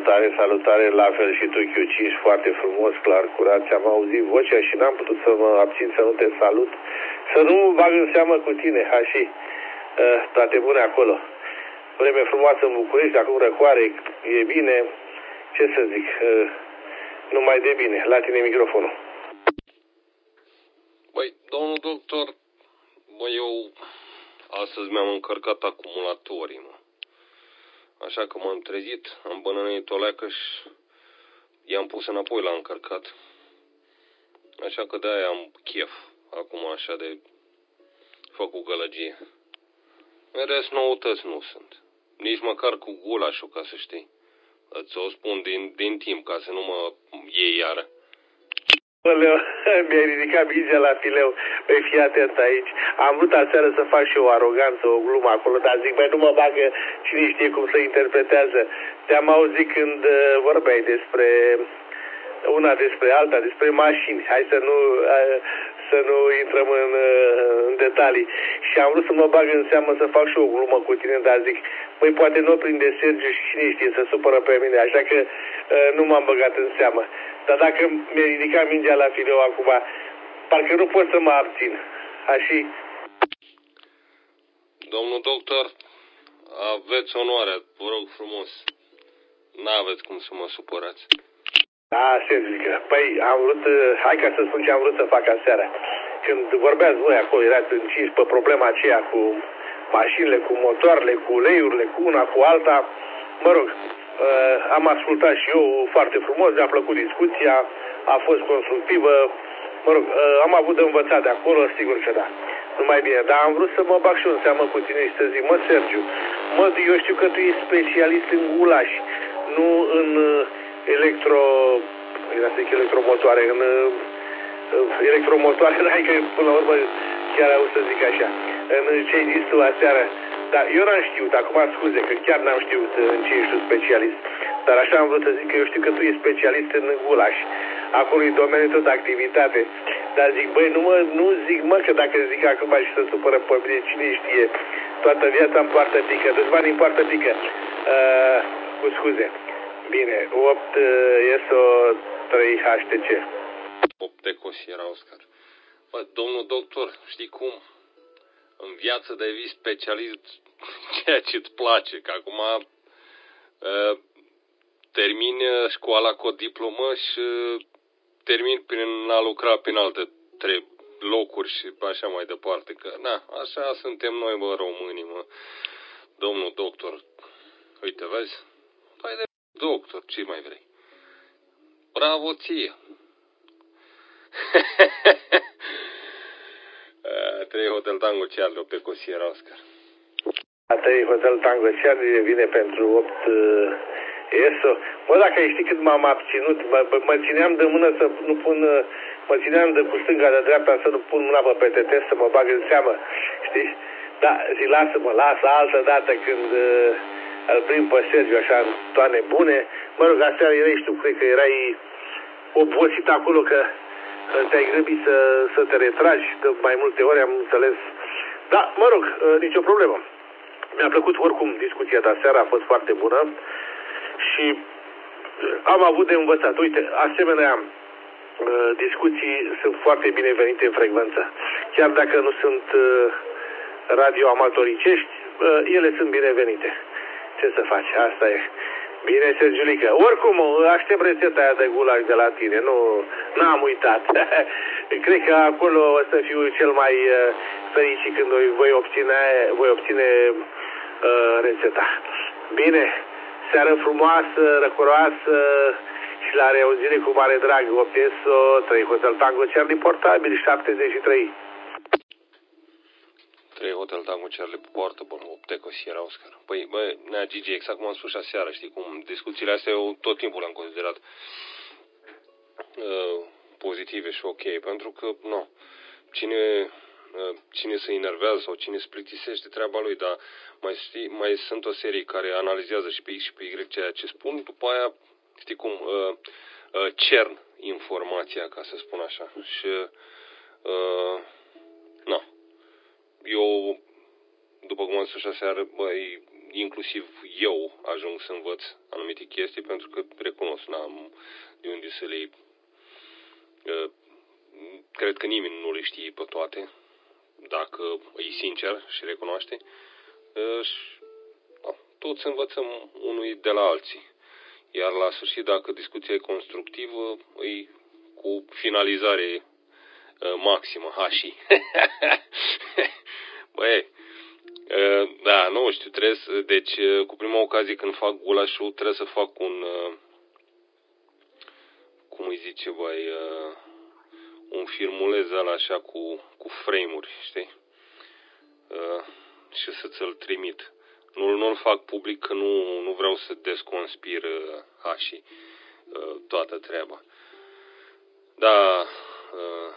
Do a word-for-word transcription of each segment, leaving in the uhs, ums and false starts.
Salutare, salutare, la fel și tu, Q cinci, foarte frumos, clar, curat, ți-am auzit vocea și n-am putut să mă abțin să nu te salut, să nu mă bag în seamă cu tine, ha și uh, toate bune acolo. Vreme frumoasă în București, acum răcoare, e bine, ce să zic, uh, numai de bine, la tine microfonul. Băi, domnul doctor, bă, eu astăzi mi-am încărcat acumulatorii, mă. Așa că m-am trezit, am bănănit o leacă și i-am pus înapoi la încărcat. Așa că de-aia am chef acum așa de făcut gălăgie. În rest, noutăți nu sunt. Nici măcar cu gulașul, ca să știi. Îți o spun din, din timp, ca să nu mă iei iară. Leu, mi-ai ridicat mingea la fileu. Păi fii atent aici. Am vrut aseară să fac și o aroganță, o glumă acolo, dar zic, băi, nu mă bagă, cine știe cum se interpretează. Te-am auzit când uh, vorbeai despre una despre alta, despre mașini. Hai să nu, uh, să nu intrăm în, uh, în detalii. Și am vrut să mă bag în seamă să fac și o glumă cu tine, dar zic, băi, poate nu o prinde Sergiu și cine știe, să supără pe mine. Așa că uh, nu m-am băgat în seamă. Dar dacă mi-a ridicat mingea la fileu acum, parcă nu pot să mă abțin. Așa. Domnul doctor, aveți onoarea, vă rog frumos. N-aveți cum să mă supărați. Da, Sergiu, păi am vrut, hai ca să spun ce am vrut să fac aseară. Când vorbeați voi acolo, erați încinși pe problema aceea cu mașinile, cu motoarele, cu uleiurile, cu una, cu alta, mă rog, Uh, am ascultat și eu foarte frumos, mi-a plăcut discuția, a fost constructivă, mă rog, uh, am avut de învățat de acolo, sigur că da, numai bine, dar am vrut să mă bag și eu în seamă cu tine și să zic, mă, Sergiu, mă, eu știu că tu ești specialist în gulași, nu în uh, electro, era să zic electromotoare, în uh, electromotoare, hai că până la urmă chiar au să zic așa, în ce ai zis tu aseară. Dar eu n-am știut, acum scuze, că chiar n-am știut în ce ești specialist. Dar așa am vrut să zic că eu știu că tu ești specialist în gulaș. Acolo e domeniul tău de activitate. Dar zic, băi, nu, mă, nu zic, mă, că dacă zic acum și să supără pe mine, cine știe, toată viața îmi poartă pică, deci banii îmi poartă pică. Uh, cu scuze. Bine, opt uh, S O trei H T C. opt Ecos era Oscar. Bă, domnul doctor, știi cum? În viață devii specialist ceea ce îți place, că acum uh, termin școala cu o diplomă și uh, termin prin a lucra prin alte trei locuri și așa mai departe, că na, așa suntem noi, bă, românii, mă. Domnul doctor, uite, vezi? Păi de doctor, ce mai vrei? Bravo ție! Trei Hotel Tango Charlie, opt Ecos era Oscar. Trei Hotel Tango Charlie vine pentru opt S O. Bă, dacă ai ști cât m-am abținut, mă, mă țineam de mână să nu pun, mă țineam de cu stânga de dreapta să nu pun mâna pe P T T, să mă bag în seamă, știi? Da, zi, lasă-mă, lasă altă dată când uh, îl prind pe Sergiu așa în toane bune. Mă rog, aseară erai și tu, cred că erai obosit acolo, că te-ai grăbit să, să te retragi de mai multe ori, am înțeles. Da, mă rog, nicio problemă. Mi-a plăcut oricum discuția de aseară, a fost foarte bună și am avut de învățat. Uite, asemenea discuții sunt foarte binevenite în frecvență. Chiar dacă nu sunt radioamatoricești, ele sunt binevenite. Ce să faci? Asta e. Bine, Sergiulică. Oricum, aștept rețeta aia de gulaș de la tine. Nu, n-am uitat. Cred că acolo o să fiu cel mai uh, fericit când voi obține, voi obține uh, rețeta. Bine, seară frumoasă, răcoroasă și la reauzire cu mare drag. opt S O trei Hotel Tango Charlie portabil șaptezeci și trei. trei Hotel Tango Charlie poartă bun, opt Ecos era Oscar. Păi, bă, nea Gigi, exact cum am spus și aseară, știi cum, discuțiile astea eu tot timpul le-am considerat uh, pozitive și ok, pentru că, nu, cine, uh, cine se enervează sau cine se plictisește treaba lui, dar mai, știi, mai sunt o serie care analizează și pe X și pe Y ceea ce spun, după aia, știi cum, uh, uh, cern informația, ca să spun așa, și, uh, nu. Eu, după cum am spus aseară, băi, inclusiv eu ajung să învăț anumite chestii, pentru că recunosc, n-am de unde să le... Uh, cred că nimeni nu le știe pe toate, dacă e sincer și recunoaște. Uh, și, uh, toți învățăm unui de la alții. Iar la sfârșit, dacă discuția e constructivă, e cu finalizare uh, maximă, hașii. Băi, uh, da, nu știu, trebuie să, deci uh, cu prima ocazie când fac gulașul, trebuie să fac un, uh, cum îi zice, băi, uh, un filmuleț ăla așa cu, cu frame-uri, știi? Uh, și să ți-l trimit. Nu, nu-l fac public, că nu, nu vreau să desconspir uh, hașii uh, toată treaba. Da, uh,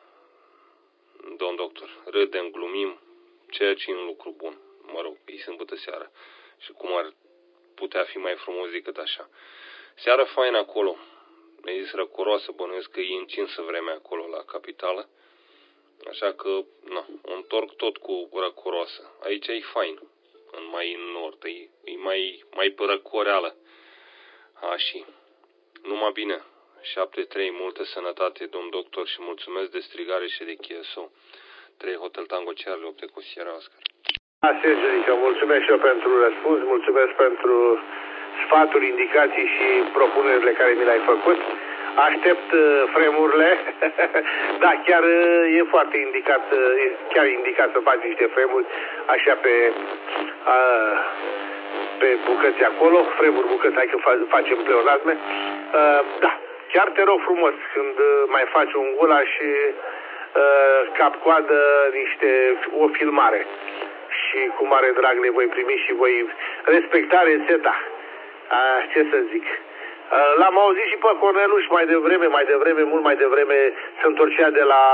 domn doctor, râdem, glumim, ceea ce e un lucru bun. Mă rog, e sâmbătă seara. Și cum ar putea fi mai frumos decât așa. Seara faină acolo. Mi-a zis răcoroasă, bănuiesc că e încinsă vremea acolo la capitală. Așa că, nu, o întorc tot cu răcoroasă. Aici e fain. În mai în nord, e, e mai, mai pe răcoreală. Așa. Numai bine. șapte trei, multă sănătate, domn doctor, și mulțumesc de strigare și de K S O. trei Hotel Tango Charlie, opt Eco Sierra Oscar. Sergiu, mulțumesc și eu pentru răspuns, mulțumesc pentru sfaturi, indicații și propunerile care mi le-ai făcut. Aștept uh, fremurile. Da, chiar uh, e foarte indicat, uh, e chiar indicat să faci niște fremuri așa pe uh, pe bucăți acolo, fremuri, bucăți, hai că fa- facem pleonasme. Uh, da, chiar te rog frumos, când uh, mai faci un gulaș și uh, cap-coadă niște, o filmare. Și cu mare drag le voi primi și voi respecta rețeta. Uh, ce să zic? Uh, l-am auzit și pe Corneluș mai devreme, mai devreme, mult mai devreme, se întorcea de la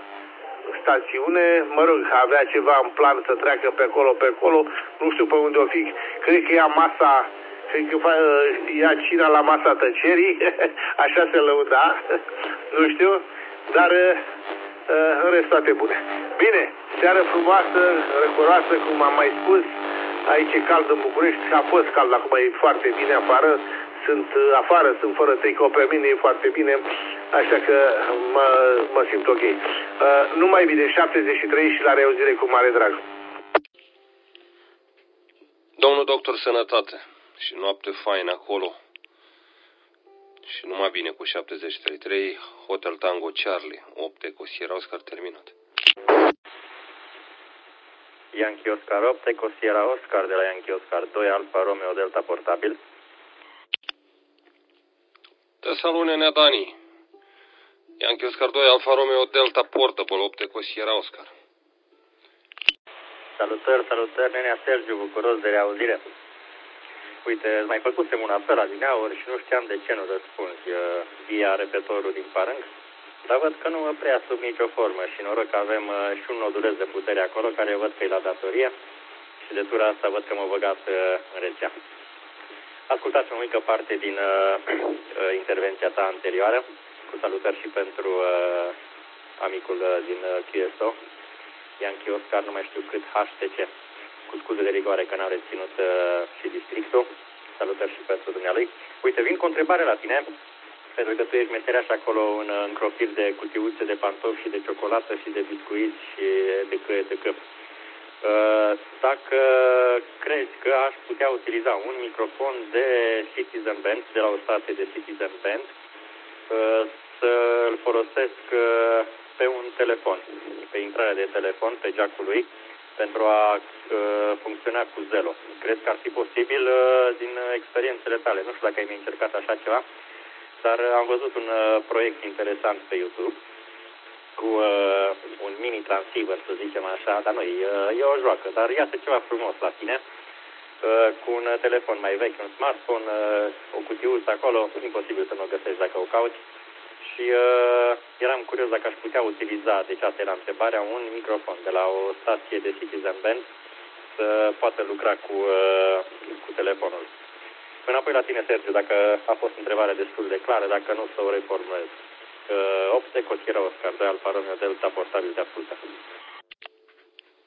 stațiune, mă rog, avea ceva în plan să treacă pe acolo, pe acolo, nu știu pe unde o fi, cred că ia masa, cred că uh, ia cina la masa tăcerii, așa se lăuda, nu știu, dar uh, în rest toate bune. Bine, seară frumoasă, răcoroasă, cum am mai spus, aici e cald în București, a fost cald, acum e foarte bine afară, sunt afară, sunt fără tricou pe mine, e foarte bine, așa că mă, mă simt ok. Uh, numai bine, șaptezeci și trei și la reauzire cu mare drag. Domnul doctor, sănătate și noapte faină acolo. Și numai bine cu șaptezeci și trei, Hotel Tango Charlie, opt Eco Sierra Oscar terminat. Yankee Oscar opt, Eco Sierra Oscar de la Yankee Oscar doi, Alfa Romeo Delta portabil. Te salut, nenea Dani. Yankee Oscar doi, Alfa Romeo Delta portable, opt Eco Sierra Oscar. Salutări, salutări, nenea Sergiu, bucuros de reauzire. Uite, îți mai făcusem un apel adineauri și nu știam de ce nu răspunzi via repetorul din Parâng, dar văd că nu mă prea sub nicio formă și noroc că avem și un noduleț de putere acolo, care văd că e la datorie și de tura asta văd că mă băgați în rețea. Ascultați o mică parte din uh, intervenția ta anterioară, cu salutări și pentru uh, amicul uh, din uh, Q S O, Yankee Oscar, nu mai știu cât H T C, cu scuze de rigoare că n-am reținut uh, și districtul, salutări și pentru dumnealui. Uite, vin cu o întrebare la tine, pentru că tu ești meseriaș acolo în încropiri de cutiuțe de pantofi și de ciocolată și de biscuiți și de că, de că. Dacă crezi că aș putea utiliza un microfon de Citizen Band, de la o stație de Citizen Band, să-l folosesc pe un telefon, pe intrarea de telefon, pe jack-ul lui, pentru a funcționa cu Zelo. Crezi că ar fi posibil din experiențele tale? Nu știu dacă ai mai încercat așa ceva, dar am văzut un proiect interesant pe YouTube cu uh, un mini transceiver, să zicem așa, dar nu, e, e o joacă, dar iată ceva frumos la tine, uh, cu un telefon mai vechi, un smartphone, uh, o cutiuță acolo, imposibil să nu o găsești dacă o cauți, și uh, eram curios dacă aș putea utiliza, deci asta era întrebarea, un microfon de la o stație de Citizen Band să poată lucra cu, uh, cu telefonul. Înapoi la tine, Sergiu, dacă a fost întrebarea destul de clară, dacă nu, să o reformulez. opt Eco Sierra Oscar doi, Alfa Romeo Delta portabil, de ascultă.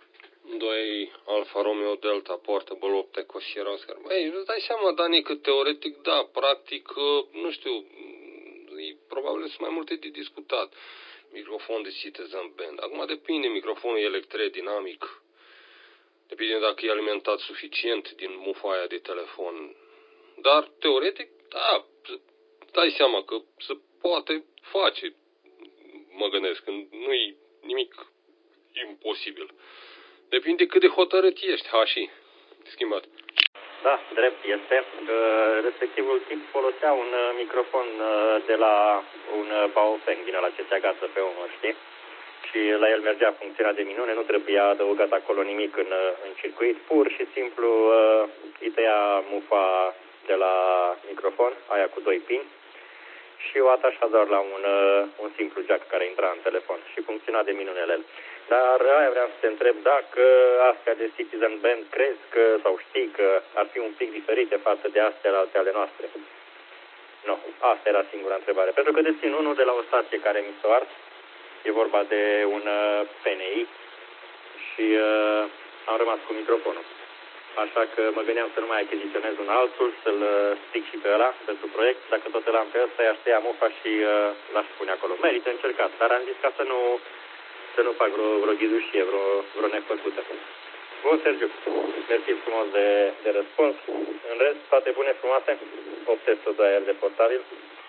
doi Alfa Romeo Delta Portable opt Eco Sierra Oscar. Băi, îți dai seama, Dani, că teoretic, da, practic, nu știu, probabil sunt mai multe de discutat. Microfon de Citizen Band. Acum depinde, microfonul electrodinamic. Depinde dacă e alimentat suficient din mufa aia de telefon. Dar, teoretic, da, dai seama că se poate face. Mă gândesc că nu e nimic imposibil. Depinde cât de hotărât ești, ha, și schimbat. Da, drept este. Respectivul tip folosea un microfon de la un Baofeng din ăla ce se agață pe umăr, știi? Și la el mergea funcționa de minune, nu trebuia adăugat acolo nimic în, în circuit, pur și simplu îi tăia mufa de la microfon, aia cu doi pini, și o atașa doar la un, un simplu jack care intra în telefon și funcționa de minunele el. Dar aia vreau să te întreb dacă astea de Citizen Band crezi că, sau știi că ar fi un pic diferite față de astea alte ale noastre? Nu, asta era singura întrebare. Pentru că dețin unul de la o stație care mi s-o ars, e vorba de un P N I și uh, am rămas cu microfonul. Așa că mă gândeam să nu mai achiziționez un altul, să-l stric și pe ăla pentru proiect. Dacă tot îl am pe ăsta, i-aș tăia mufa și uh, l-aș pune acolo. Merită încercat, dar am zis ca să nu, să nu fac vreo, vreo ghidușie, vreo, vreo nefăcută. Bun, Sergiu, mersi frumos de, de răspuns. În rest, toate bune, frumoase. opt doi de portabil.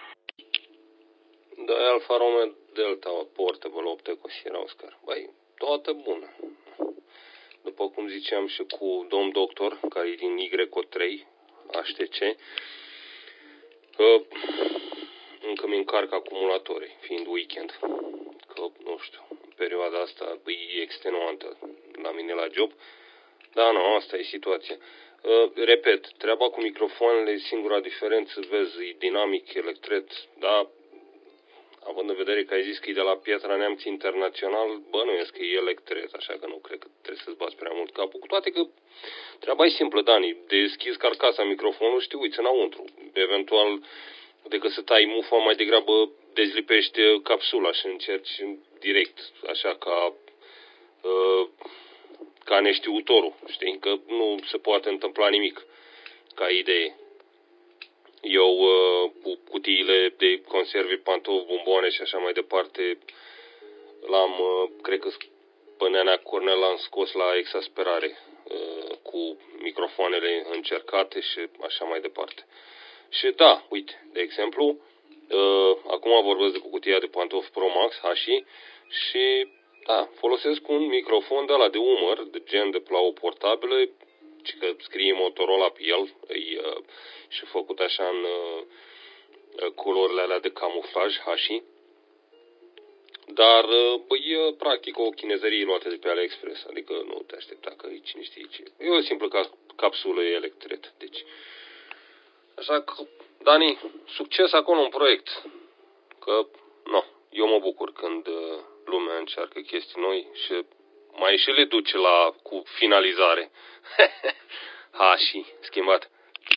doi Alfa Romeo Delta Portable opt Eco Sierra Oscar. Băi, toată bună. După cum ziceam și cu domn doctor, care e din Y O trei H T C, că încă mi încarc acumulatorii, fiind weekend. Că, nu știu, în perioada asta e extenuantă la mine la job. Da, nu, asta e situația. Uh, repet, treaba cu microfoanele, singura diferență, vezi, e dinamic, electret, da, având în vedere că ai zis că e de la Piatra Neamț Internațional, bănuiesc că e electret, așa că nu cred că trebuie să-ți bați prea mult capul. Cu toate că treaba e simplă, Dani, deschizi carcasa microfonului și te uiți înăuntru. Eventual, decât să tai mufa, mai degrabă dezlipești capsula și încerci direct, așa ca... Uh, ca neștiutorul, știi, că nu se poate întâmpla nimic ca idee. Eu uh, cu cutiile de conserve, pantofi, bomboane și așa mai departe, l-am, uh, cred că pe Nenea Cornel l-am scos la exasperare uh, cu microfoanele încercate și așa mai departe. Și da, uite, de exemplu, uh, acum vorbesc de cu cutia de pantofi Pro Max H și da, folosesc un microfon de ăla de umăr, de gen de plau portabilă, și că scrie Motorola pe el, e uh, și făcut așa în uh, culorile alea de camuflaj, hașii. Dar uh, e practic o chinezărie luată de pe AliExpress, adică nu te aștepta că e cine știe ce. E o simplă ca capsulă electret, deci. Așa că, Dani, succes acolo în proiect, că, nu, eu mă bucur când uh, lumea încearcă chestii noi și mai și le duce la cu finalizare. Ha, și schimbat.